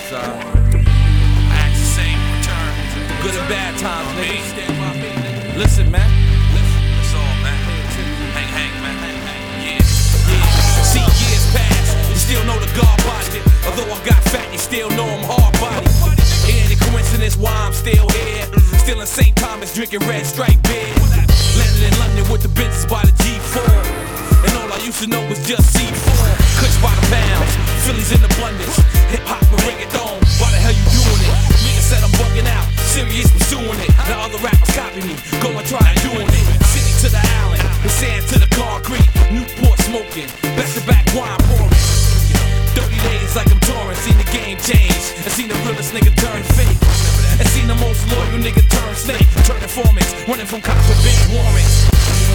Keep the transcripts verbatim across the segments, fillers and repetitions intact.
uh, I ask the same return. Good and bad times, nigga. Listen, man. That's all, man. Hang, hang, man. Yeah, yeah. See, years pass, you still know the God body. Although I got fat, you still know I'm hard body. Ain't a coincidence why I'm still here. Still in Saint Thomas, drinking red stripe beer. Landed in London with the Benzes by the G four. And all I used to know was just C four. Kush by the pounds, Phillies in abundance. Hip hop and reggaeton, why the hell you doing it? Niggas said I'm bugging out, serious pursuing it. Now other rappers copy me, go and try doing it. City to the island, the sand to the concrete. Newport smoking, back to back wine pouring. thirty days like I'm touring, seen the game change. And seen the realest nigga turn fake. And seen the most loyal nigga turn snake. Turn informants, running from cops with big warrants.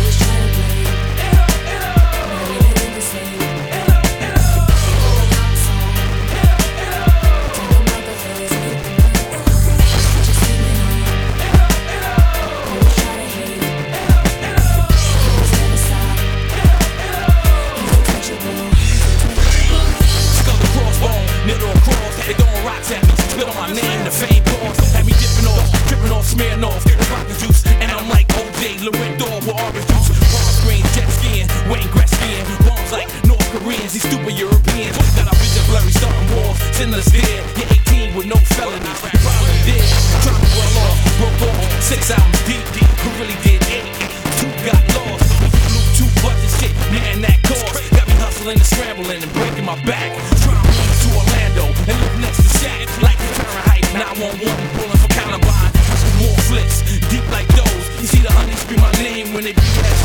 Spit on my name, the fame pause. Had me dipping off, dripping off, smearing off the vodka juice. And I'm like O J, Laurendor with orange juice. Palm screen, jet skiing, Wayne Gretzky. Bombs like North Koreans, these stupid Europeans. Got our vision blurry, starting wars, sending us dead. You're eighteen with no felonies, you probably did. Trying to well off, broke off, six albums deep, deep. Who really did eight? Two got lost. Blew two bucks and shit, man, that cost. Got me hustling and scrambling and breaking my back. Trying to move to Orlando and live next to Shaq. Like nine one one, pulling for Columbine. More flips, deep like those. You see the honeys scream my name when they beat that